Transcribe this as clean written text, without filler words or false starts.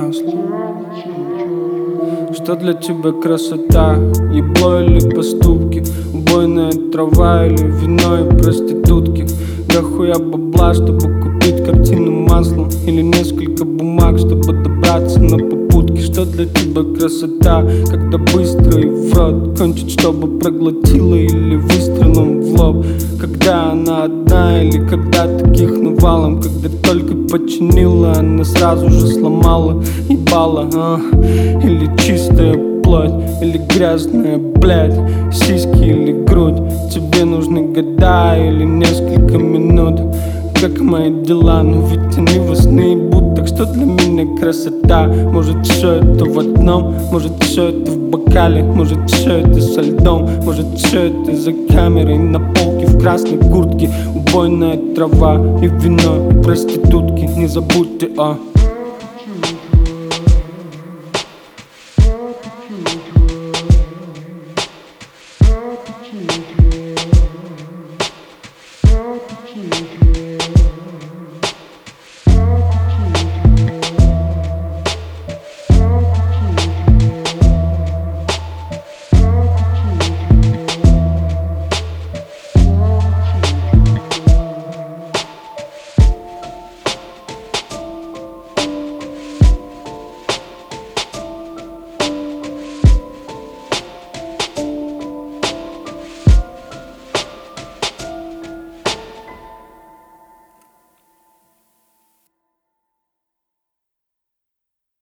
масло. Что для тебя красота? Ебло или поступки? Убойная трава или вино и проститутки? Дохуя бабла, чтобы купить картину маслом, или несколько бумаг, чтобы добраться на попутки. Что для тебя красота? Когда быстро и в рот кончить, чтобы проглотила, или выстрелом в лоб? Когда она одна или когда таких навалом? Когда только починила, она сразу же сломала, ебала, или чистая плоть, или грязная, блядь, сиськи или грудь? Тебе нужны года или несколько минут? Как мои дела, но ведь они вас наебут. Так что для меня красота? Может все это в одном, может все это в бокале, может все это со льдом, может все это за камерой на полке в красной куртке. Убойная трава и вино и проститутки, не забудьте о